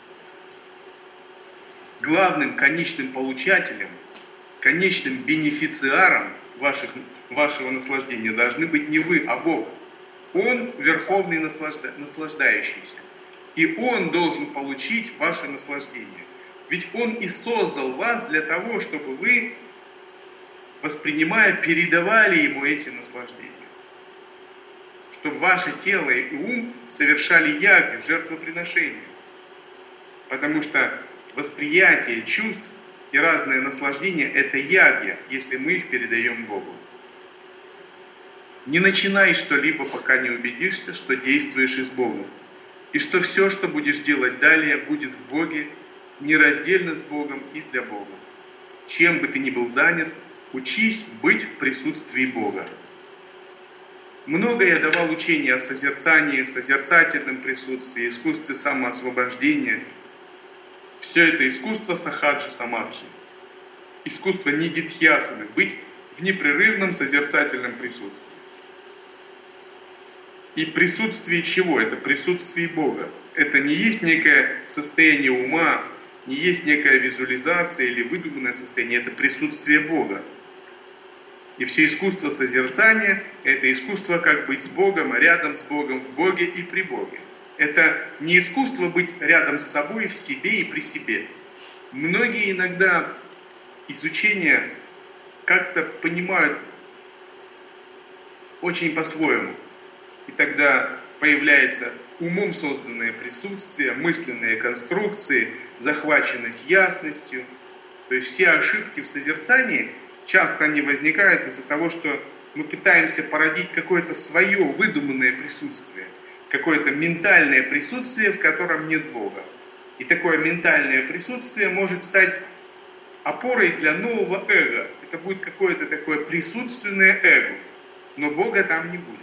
главным конечным получателем, конечным бенефициаром ваших, вашего наслаждения должны быть не вы, а Бог. Он верховный наслажда, наслаждающийся. И Он должен получить ваше наслаждение. Ведь Он и создал вас для того, чтобы вы, воспринимая, передавали Ему эти наслаждения. Чтобы ваше тело и ум совершали ягью, жертвоприношение. Потому что восприятие чувств и разные наслаждения – это ягья, если мы их передаем Богу. Не начинай что-либо, пока не убедишься, что действуешь из Бога. И что все, что будешь делать далее, будет в Боге, нераздельно с Богом и для Бога. Чем бы ты ни был занят, учись быть в присутствии Бога. Много я давал учения о созерцании, созерцательном присутствии, искусстве самоосвобождения. Все это искусство сахаджи самадхи, искусство нидидхьясаны, быть в непрерывном созерцательном присутствии. И присутствие чего? Это присутствие Бога. Это не есть некое состояние ума, не есть некая визуализация или выдуманное состояние, это присутствие Бога. И все искусство созерцания – это искусство, как быть с Богом, рядом с Богом, в Боге и при Боге. Это не искусство быть рядом с собой, в себе и при себе. Многие иногда изучение как-то понимают очень по-своему. И тогда появляется умом созданное присутствие, мысленные конструкции, захваченность ясностью. То есть все ошибки в созерцании, часто они возникают из-за того, что мы пытаемся породить какое-то свое выдуманное присутствие, какое-то ментальное присутствие, в котором нет Бога. И такое ментальное присутствие может стать опорой для нового эго. Это будет какое-то такое присутственное эго, но Бога там не будет.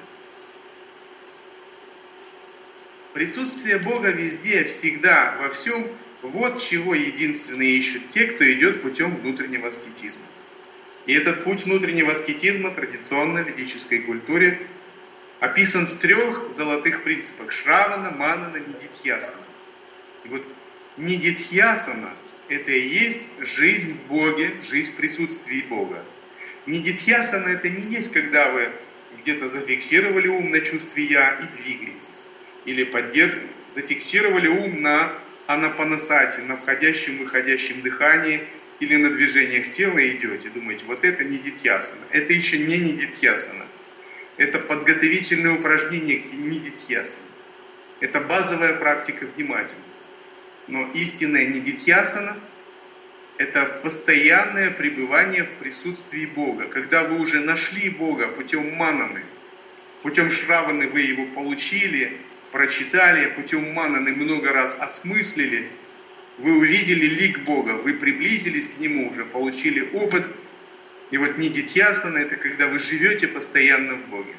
Присутствие Бога везде, всегда, во всем, вот чего единственно ищут те, кто идет путем внутреннего аскетизма. И этот путь внутреннего аскетизма традиционно в ведической культуре описан в трех золотых принципах: Шравана, Манана, Нидидхьясана. И вот Нидидхьясана – это и есть жизнь в Боге, жизнь в присутствии Бога. Нидидхьясана – это не есть, когда вы где-то зафиксировали ум на чувстве «я» и двигаетесь. Или поддерж... зафиксировали ум на анапанасати, на входящем-выходящем дыхании, или на движениях тела идете, думаете, вот это нидидхьясана. Это еще не нидидхьясана. Это подготовительное упражнение к нидидхьясане. Это базовая практика внимательности. Но истинная нидидхьясана – это постоянное пребывание в присутствии Бога. Когда вы уже нашли Бога путем мананы, путем шраваны вы его получили, прочитали, путем мананы много раз осмыслили, вы увидели лик Бога, вы приблизились к Нему, уже получили опыт. И вот нидидхьясана – это когда вы живете постоянно в Боге.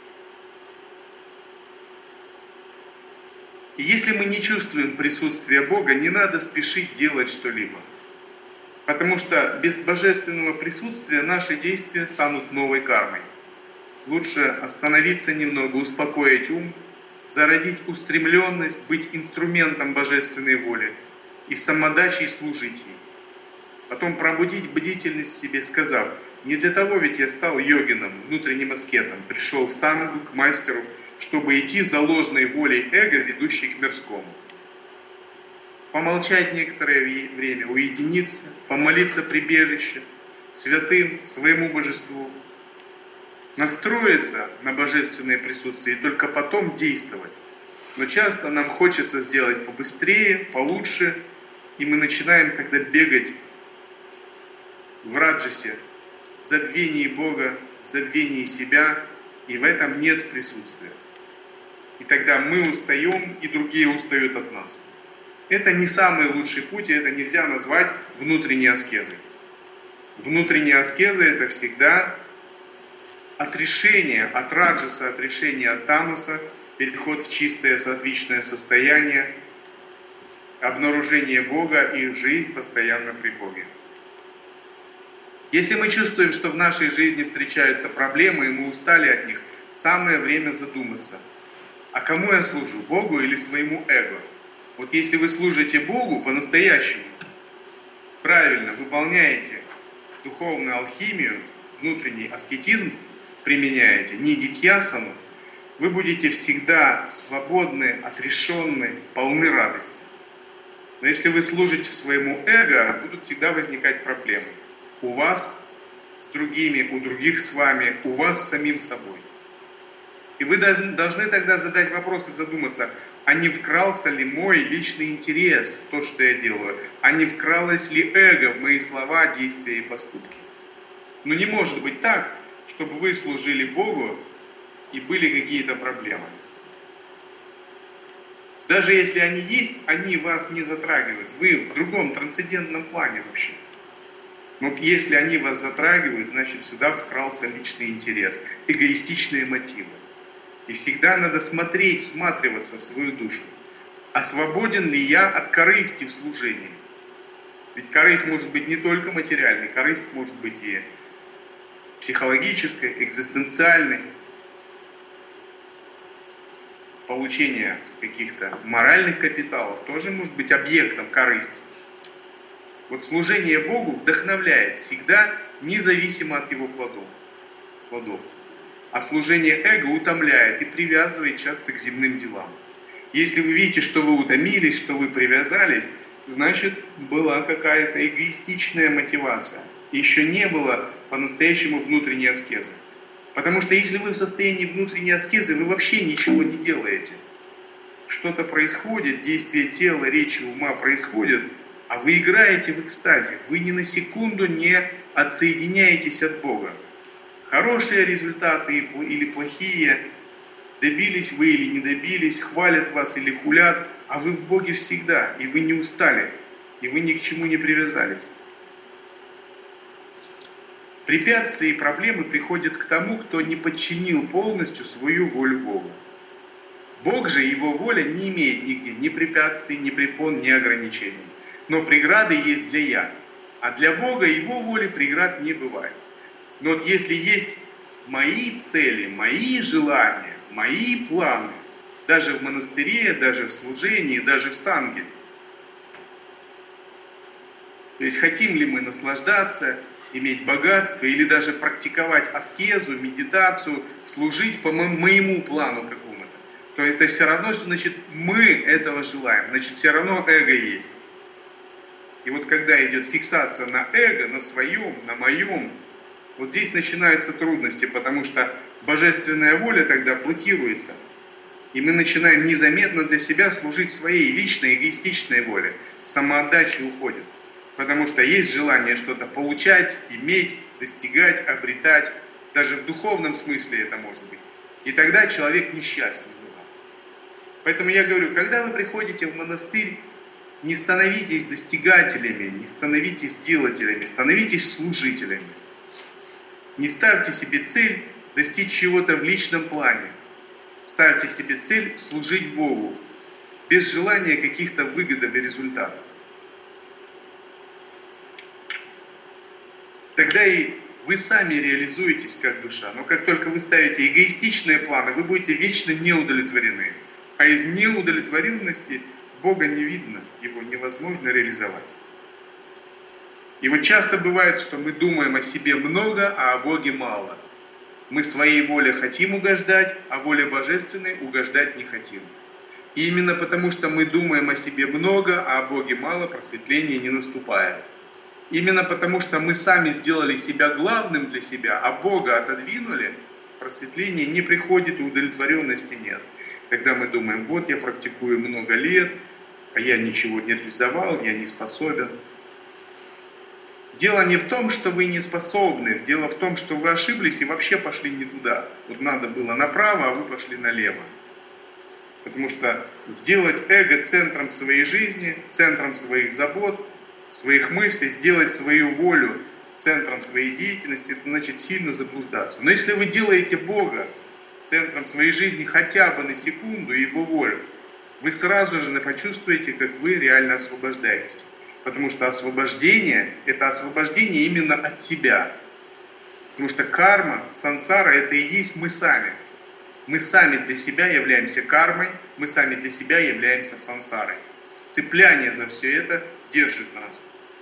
И если мы не чувствуем присутствия Бога, не надо спешить делать что-либо. Потому что без божественного присутствия наши действия станут новой кармой. Лучше остановиться немного, успокоить ум, зародить устремленность, быть инструментом божественной воли и самодачей служить ей. Потом пробудить бдительность в себе, сказав: не для того ведь я стал йогином, внутренним аскетом, пришел в сангу, к мастеру, чтобы идти за ложной волей эго, ведущей к мирскому. Помолчать некоторое время, уединиться, помолиться прибежище, святым, своему божеству, настроиться на божественное присутствие и только потом действовать. Но часто нам хочется сделать побыстрее, получше, и мы начинаем тогда бегать в раджасе, в забвении Бога, в забвении себя, и в этом нет присутствия. И тогда мы устаем, и другие устают от нас. Это не самый лучший путь, и это нельзя назвать внутренней аскезой. Внутренняя аскеза – это всегда отрешение от раджаса, отрешение от тамаса, переход в чистое сатвичное состояние, обнаружение Бога и жизнь постоянно при Боге. Если мы чувствуем, что в нашей жизни встречаются проблемы, и мы устали от них, самое время задуматься: а кому я служу, Богу или своему эго? Вот если вы служите Богу по-настоящему, правильно выполняете духовную алхимию, внутренний аскетизм применяете, нидидхьясану, вы будете всегда свободны, отрешенны, полны радости. Но если вы служите своему эго, будут всегда возникать проблемы. У вас с другими, у других с вами, у вас с самим собой. И вы должны тогда задать вопрос и задуматься, а не вкрался ли мой личный интерес в то, что я делаю? А не вкралось ли эго в мои слова, действия и поступки? Но не может быть так, чтобы вы служили Богу и были какие-то проблемы. Даже если они есть, они вас не затрагивают. Вы в другом трансцендентном плане вообще. Но если они вас затрагивают, значит сюда вкрался личный интерес, эгоистичные мотивы. И всегда надо смотреть, всматриваться в свою душу. А свободен ли я от корысти в служении? Ведь корысть может быть не только материальной, корысть может быть и психологической, экзистенциальной. Получение каких-то моральных капиталов тоже может быть объектом корысти. Вот служение Богу вдохновляет всегда, независимо от его плодов. плодов. А служение эго утомляет и привязывает часто к земным делам. Если вы видите, что вы утомились, что вы привязались, значит, была какая-то эгоистичная мотивация. Еще не было по-настоящему внутренней аскезы. Потому что если вы в состоянии внутренней аскезы, вы вообще ничего не делаете. Что-то происходит, действие тела, речи, ума происходит, а вы играете в экстазе. Вы ни на секунду не отсоединяетесь от Бога. Хорошие результаты или плохие, добились вы или не добились, хвалят вас или хулят, а вы в Боге всегда, и вы не устали, и вы ни к чему не привязались. Препятствия и проблемы приходят к тому, кто не подчинил полностью свою волю Богу. Бог же, Его воля не имеет нигде ни препятствий, ни препон, ни ограничений. Но преграды есть для «я». А для Бога Его воли преград не бывает. Но вот если есть мои цели, мои желания, мои планы, даже в монастыре, даже в служении, даже в санге, то есть хотим ли мы наслаждаться, иметь богатство или даже практиковать аскезу, медитацию, служить по моему плану какому-то, то это все равно, что значит мы этого желаем, значит все равно эго есть. И вот когда идет фиксация на эго, на своем, на моем, вот здесь начинаются трудности, потому что божественная воля тогда блокируется. И мы начинаем незаметно для себя служить своей личной эгоистичной воле. Самоотдача уходит. Потому что есть желание что-то получать, иметь, достигать, обретать. Даже в духовном смысле это может быть. И тогда человек несчастен. Поэтому я говорю, когда вы приходите в монастырь, не становитесь достигателями, не становитесь делателями, становитесь служителями. Не ставьте себе цель достичь чего-то в личном плане. Ставьте себе цель служить Богу, без желания каких-то выгод и результатов. Тогда и вы сами реализуетесь как душа. Но как только вы ставите эгоистичные планы, вы будете вечно неудовлетворены. А из неудовлетворенности Бога не видно, Его невозможно реализовать. И вот часто бывает, что мы думаем о себе много, а о Боге мало. Мы своей воле хотим угождать, а воле божественной угождать не хотим. И именно потому, что мы думаем о себе много, а о Боге мало, просветление не наступает. Именно потому, что мы сами сделали себя главным для себя, а Бога отодвинули, просветление не приходит и удовлетворенности нет. Когда мы думаем, вот я практикую много лет, а я ничего не реализовал, я не способен. Дело не в том, что вы не способны, дело в том, что вы ошиблись и вообще пошли не туда. Вот надо было направо, а вы пошли налево. Потому что сделать эго центром своей жизни, центром своих забот, своих мыслей, сделать свою волю центром своей деятельности, это значит сильно заблуждаться. Но если вы делаете Бога центром своей жизни хотя бы на секунду, Его волю, вы сразу же почувствуете, как вы реально освобождаетесь. Потому что освобождение – это освобождение именно от себя. Потому что карма, сансара – это и есть мы сами. Мы сами для себя являемся кармой, мы сами для себя являемся сансарой. Цепляние за все это держит нас.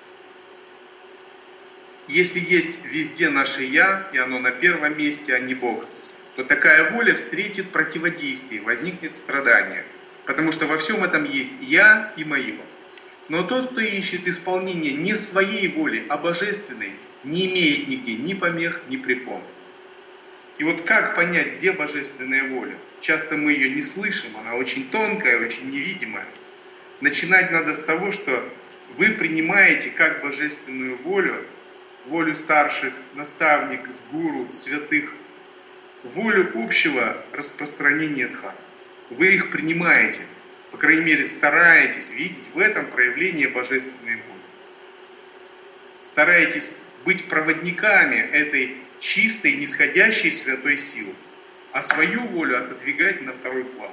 Если есть везде наше «я», и оно на первом месте, а не Бог, то такая воля встретит противодействие, возникнет страдание. Потому что во всем этом есть «я» и «моё». Но тот, кто ищет исполнение не своей воли, а божественной, не имеет нигде ни помех, ни препон. И вот как понять, где божественная воля? Часто мы ее не слышим, она очень тонкая, очень невидимая. Начинать надо с того, что вы принимаете как божественную волю, волю старших, наставников, гуру, святых, волю общего распространения дхармы. Вы их принимаете, по крайней мере, стараетесь видеть в этом проявление божественной воли. Стараетесь быть проводниками этой чистой, нисходящей святой силы, а свою волю отодвигать на второй план.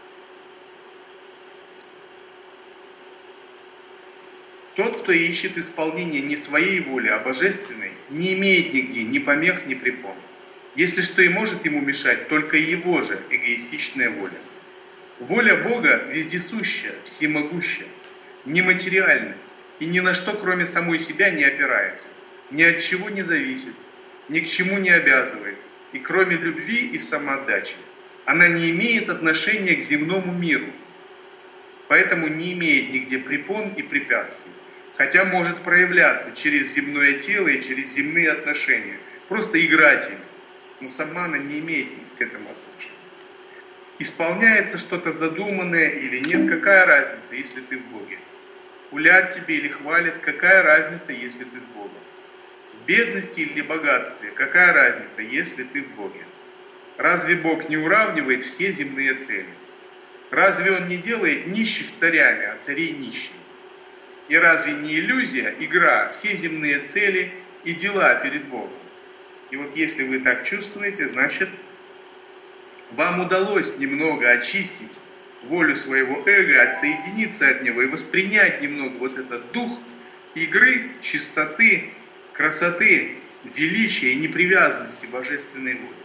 Тот, кто ищет исполнение не своей воли, а божественной, не имеет нигде ни помех, ни препон. Если что и может ему мешать, только его же эгоистичная воля. Воля Бога вездесущая, всемогущая, нематериальна и ни на что, кроме самой себя, не опирается, ни от чего не зависит, ни к чему не обязывает, и кроме любви и самоотдачи. Она не имеет отношения к земному миру, поэтому не имеет нигде препон и препятствий, хотя может проявляться через земное тело и через земные отношения, просто играть им, но сама она не имеет к этому отношения. Исполняется что-то задуманное или нет, какая разница, если ты в Боге? Хулят тебе или хвалят, какая разница, если ты с Богом? В бедности или богатстве, какая разница, если ты в Боге? Разве Бог не уравнивает все земные цели? Разве Он не делает нищих царями, а царей нищими? И разве не иллюзия, игра, все земные цели и дела перед Богом? И вот если вы так чувствуете, значит, вам удалось немного очистить волю своего эго, отсоединиться от него и воспринять немного вот этот дух игры, чистоты, красоты, величия и непривязанности божественной воли.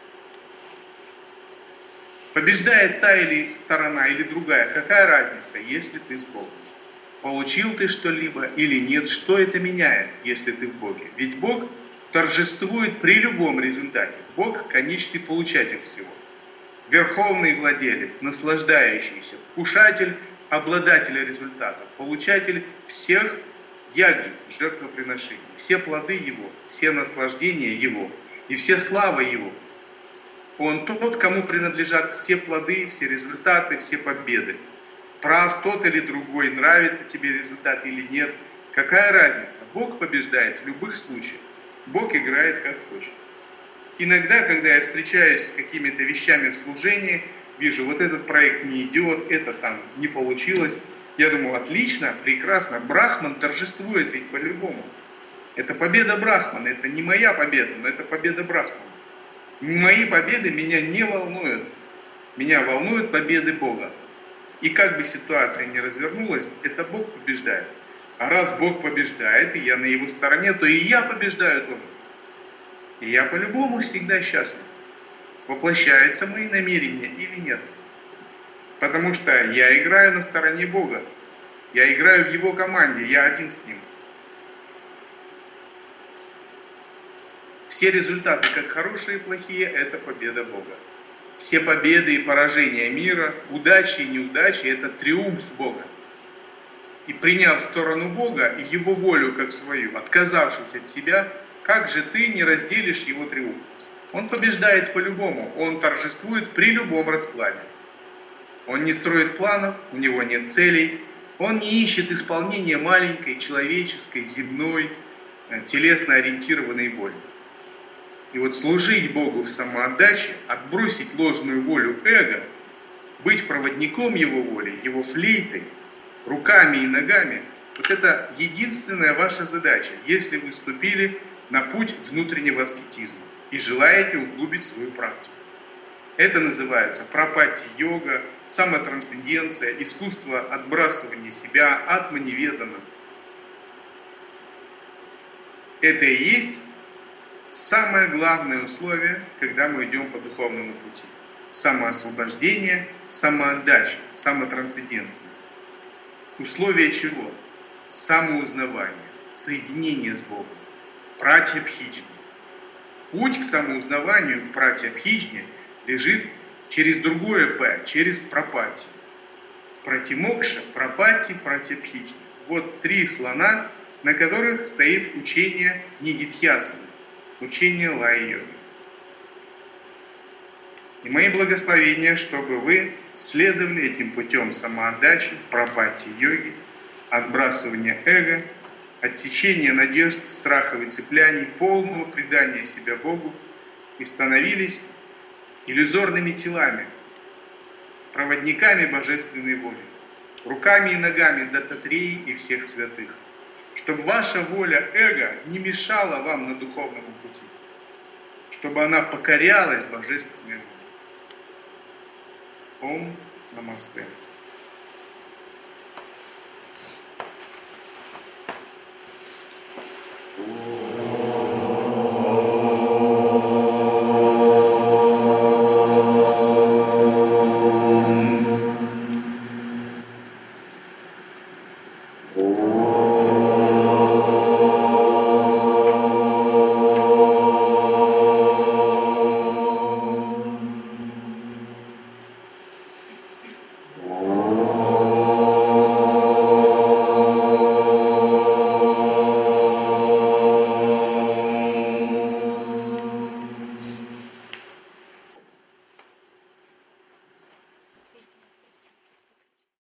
Побеждает та или сторона, или другая, какая разница, если ты с Богом? Получил ты что-либо или нет, что это меняет, если ты в Боге? Ведь Бог торжествует при любом результате. Бог – конечный получатель всего. Верховный владелец, наслаждающийся, вкушатель, обладатель результатов, получатель всех яги, жертвоприношений, все плоды Его, все наслаждения Его и все славы Его. Он тот, кому принадлежат все плоды, все результаты, все победы. Прав тот или другой, нравится тебе результат или нет, какая разница? Бог побеждает в любых случаях. Бог играет как хочет. Иногда, когда я встречаюсь с какими-то вещами в служении, вижу, вот этот проект не идет, это там не получилось, я думаю, отлично, прекрасно, Брахман торжествует ведь по-любому. Это победа Брахмана, это не моя победа, но это победа Брахмана. Мои победы меня не волнуют, меня волнуют победы Бога. И как бы ситуация ни развернулась, это Бог побеждает. А раз Бог побеждает, и я на Его стороне, то и я побеждаю тоже. И я по-любому всегда счастлив. Воплощаются мои намерения или нет. Потому что я играю на стороне Бога. Я играю в Его команде, я один с Ним. Все результаты, как хорошие и плохие, это победа Бога. Все победы и поражения мира, удачи и неудачи – это триумф Бога. И приняв сторону Бога и Его волю как свою, отказавшись от себя, как же ты не разделишь Его триумф? Он побеждает по-любому, Он торжествует при любом раскладе. Он не строит планов, у Него нет целей, Он не ищет исполнения маленькой, человеческой, земной, телесно ориентированной воли. И вот служить Богу в самоотдаче, отбросить ложную волю эго, быть проводником Его воли, Его флейтой, руками и ногами, вот это единственная ваша задача, если вы вступили на путь внутреннего аскетизма и желаете углубить свою практику. Это называется прапати-йога, самотрансценденция, искусство отбрасывания себя, атма-неведана. Это и есть самое главное условие, когда мы идем по духовному пути. Самоосвобождение, самоотдача, самотрансценденция. Условие чего? Самоузнавание, соединение с Богом, пратья-бхиджни. Путь к самоузнаванию, к пратья-бхиджни, лежит через другое «п», через прапати. Пратимокша, прапати, пратья-бхиджни. вот три слона, на которых стоит учение Нидитхьясаны, учение Лая-йоги. И мои благословения, чтобы вы следовали этим путем самоотдачи, прапати-йоги, отбрасывания эго, отсечения надежд, страхов и цепляний, полного предания себя Богу и становились иллюзорными телами, проводниками божественной воли, руками и ногами Даттатреи и всех святых, чтобы ваша воля эго не мешала вам на духовном пути, чтобы она покорялась божественной воле. Ом Намасте.